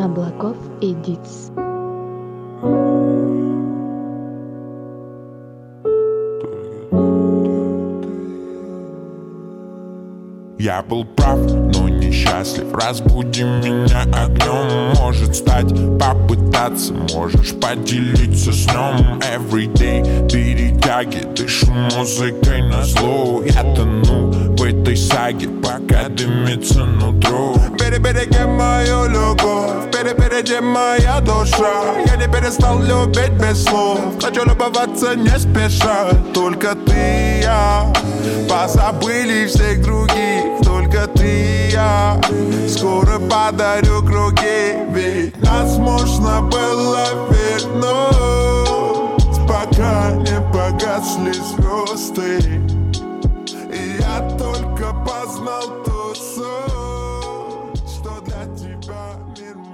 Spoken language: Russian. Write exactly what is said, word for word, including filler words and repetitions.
Облаков Edits. Я был прав, но несчастлив. Разбуди меня огнем. Может стать, попытаться. Можешь поделиться сном. Everyday перетяги. Дышу музыкой назло. Я тону в этой саге, пока дымится нутро. Береги мою любовь, перепереди моя душа. Я не перестал любить без слов. Хочу любоваться не спеша. Только ты и я. Позабыли всех других. Только ты и я. Скоро подарю круги. Ведь нас можно было вернуть, пока не погасли звезды. И я только познал ту суть, что для тебя мир